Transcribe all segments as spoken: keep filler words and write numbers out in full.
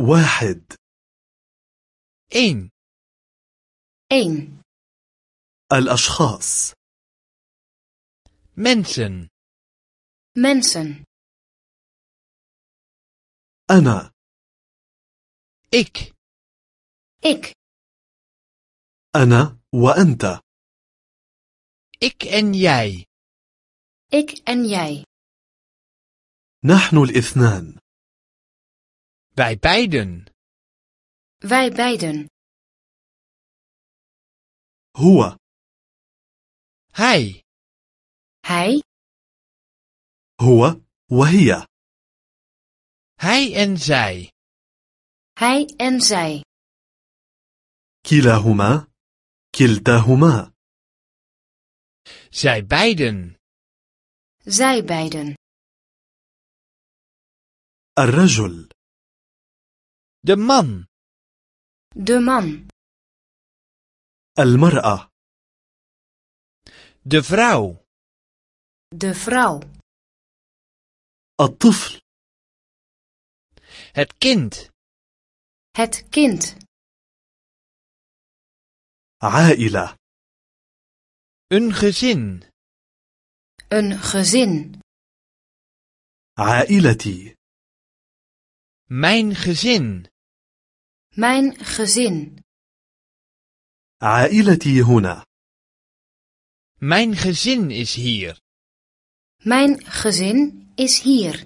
واحد. één. één. الأشخاص. Mensen. Mensen. أنا. Ik. Ik. أنا وأنت. Ik en jij. Ik en jij. نحن الاثنان. Wij beiden. Wij beiden. هو. Hij. Hij. هو وهي. Hij en zij. Hij en zij. كلاهما. كلتاهما. Zij beiden. Zij beiden. الرجل. De man. De man. المرأة. De vrouw. De vrouw. الطفل. Het kind. Het kind. عائلة. Een gezin. Een gezin. عائلتي. Mijn gezin. Mijn gezin. عائلتي هنا. Mijn gezin is hier. Mijn gezin is hier.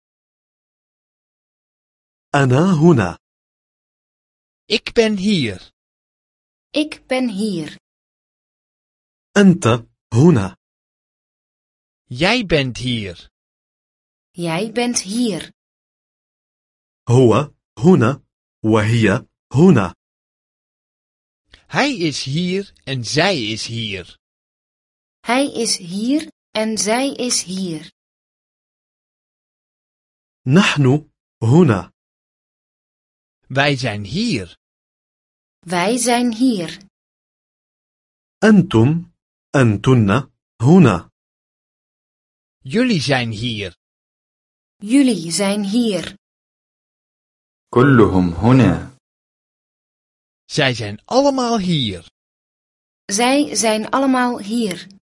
أنا هنا. Ik ben hier. Ik ben hier. أنت هنا. Jij bent hier. Jij bent hier. هو هنا وهي هنا. Hij is hier en zij is hier. Hij is hier en zij is hier. نحن هنا. Wij zijn hier. Wij zijn hier. أنتم أنتن هنا. Jullie zijn hier. Jullie zijn hier. كلهم هنا. Zij zijn allemaal hier. Zij zijn allemaal hier.